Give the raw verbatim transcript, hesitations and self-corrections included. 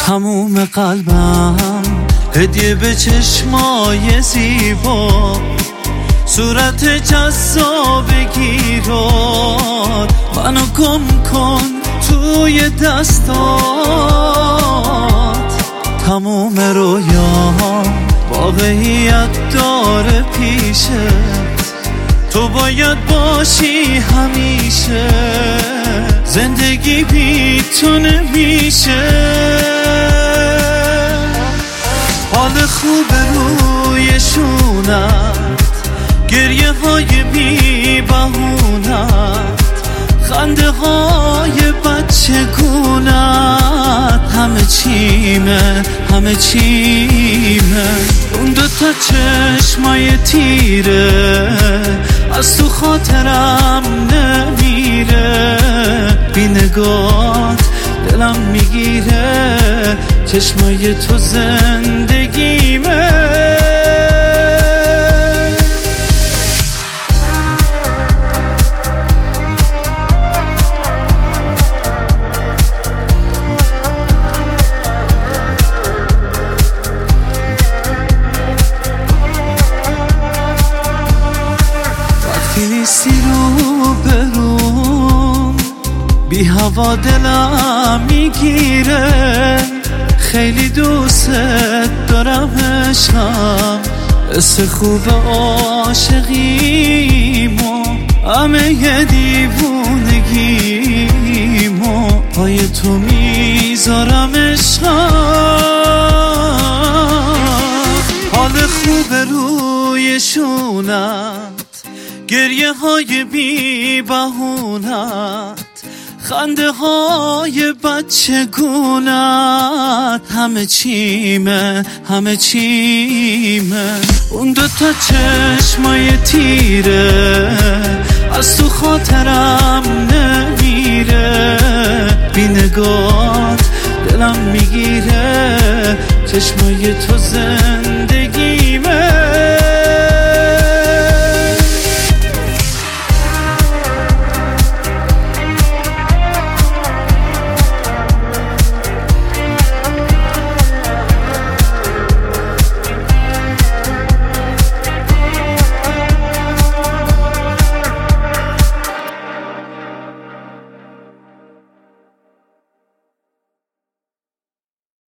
تموم قلبم هدیه به چشمای زیبا، صورت جذاب گیرات، منو گم کن توی دستات. تموم رویام واقعیت داره پیشت، تو باید باشی همیشه، زندگی بی تو نمیشه. حال خوب روی شونت، گریه های بی بهونت، خنده های بچه گونت، همه چیمه همه چیمه. اون دوتا چشمای تیره از تو خاطرم نمیره، بی نگات دلم میگیره، چشمای تو زندگیمه. نیستی رو بروم، بی هوا دلم میگیره، خیلی دوست دارم عشقم، حس خوب عاشقیمو، همه ی دیوونگیمو پای تو میذارم عشقم. حال خوب روی شونت، گریه های بی بهونت، خنده های بچه گونت، همه چیمه همه چیمه. اون دوتا چشمای تیره از تو خاطرم نمیره، بی نگات دلم میگیره، چشمای تو زندگی